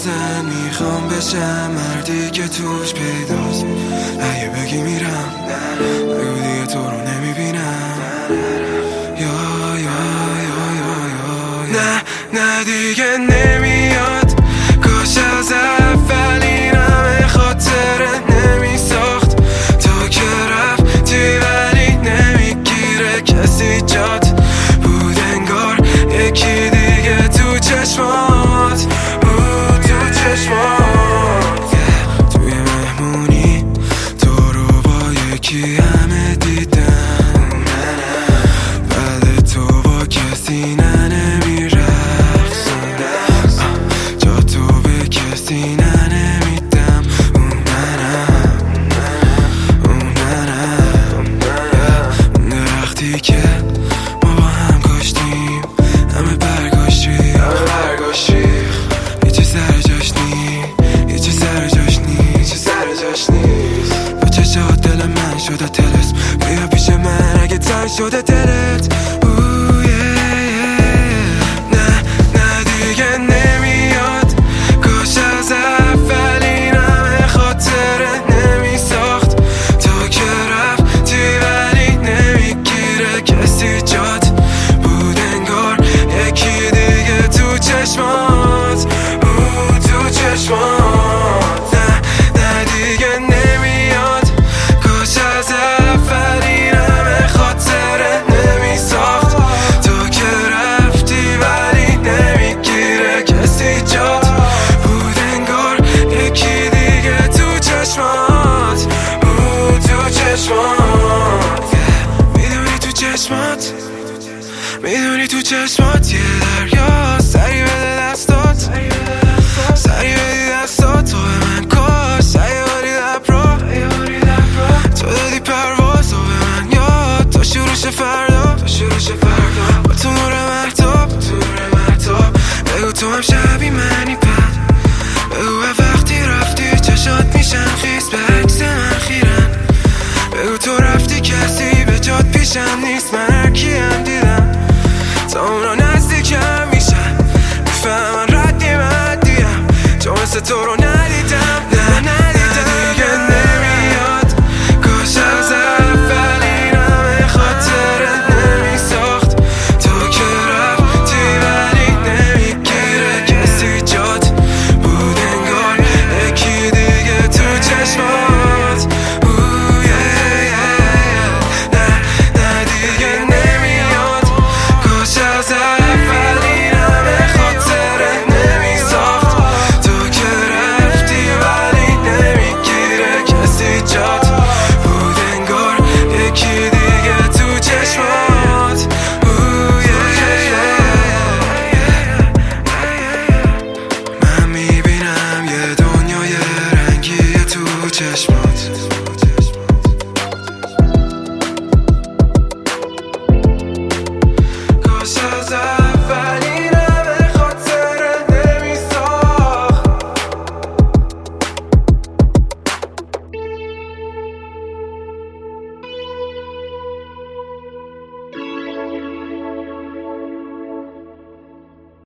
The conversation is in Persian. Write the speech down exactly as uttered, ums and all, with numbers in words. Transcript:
زن میخوام بشم مردی که توش پیداست. اگه بگی میرم بگو دیگه تو رو نمیبینم. یا یا یا یا یا نه نه دیگه نمیاد. کاش از اول این همه خاطره نمیساخت. تو که رفتی ولی نمیگیره کسی جات. بود انگار یکی دیگه تو چشمات، بود تو چشمات. yeah. توی مهمونی تو رو با یکی همه دیدم. بعد تو با کسی نه نمیرخصم. جا تو به کسی نه نمیدم. اون منم اون منم اون درختی که ما با هم کاشتیم. همه برگاشتی همه برگاشتی یه چی سر جاش نی یه چی سر جاش نی چی سر جاش نیست. با چشات دل من شده تلس. بیا پیش من اگه تنگ شده دلت. اوه yeah, yeah. نه نه دیگه نمیاد. کاش از اول این همه خاطره نمیساخت. تو که رفتی ولی نمیگیره کسی جات. بود انگار یکی دیگه تو چشمات، بود تو چشمات. نه نه دیگه نمیاد. کاش از اول این همه خاطره نمیساخت. تو که رفتی ولی نمیگیره کسی جات. بود انگار یکی دیگه تو چشمات، بود تو چشمات. yeah. میدونی تو چشمات میدونی تو چشمات یه دریا. سری بده دستات سری بدی دستات. تو به من کاش سری باری لب رو. تو دادی پرواز و به من یاد. تو شروعش فردا تو شروعش فردا با تو نور محتاب تو نور محتاب. بگو تو هم شبی منی پد. بگو وقتی رفتی چشات میشن خیس به عکس من خیرن. بگو تو رفتی کسی به جات پیشم نیست. من هر کیم دیدم تا اونا نزدیکم میشن. میفهمن ردی مدیم چون مثل تو رو ندیدم. نه ندیدم دیگه نمیاد. کاش از اول این همه خاطره نمیساخت. تو که رفتی ولی نمیگیره کسی جات. بود انگار یکی دیگه تو چشمات. اوه yeah, yeah. نه نه دیگه نمیاد. کاش از اول این همه خاطره نمیساخت. تو که رفتی ولی نمیگیره کسی جات. بود انگار یکی دیگه تو چشمات. اوه yeah, yeah. من میبینم یه دنیای رنگی تو چشمات.